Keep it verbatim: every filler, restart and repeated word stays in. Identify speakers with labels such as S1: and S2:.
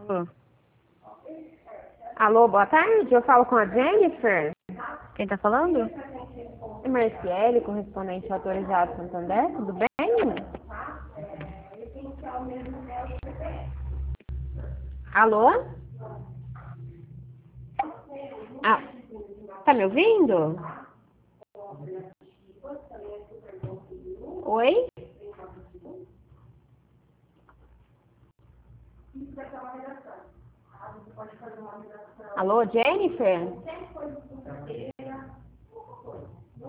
S1: Alô,
S2: Alô, boa tarde. Eu falo com a Jennifer.
S1: quem tá falando?
S2: É Marciele, correspondente autorizado Santander. Tudo bem? Alô? Ah, tá me ouvindo? Oi? Alô, Jennifer?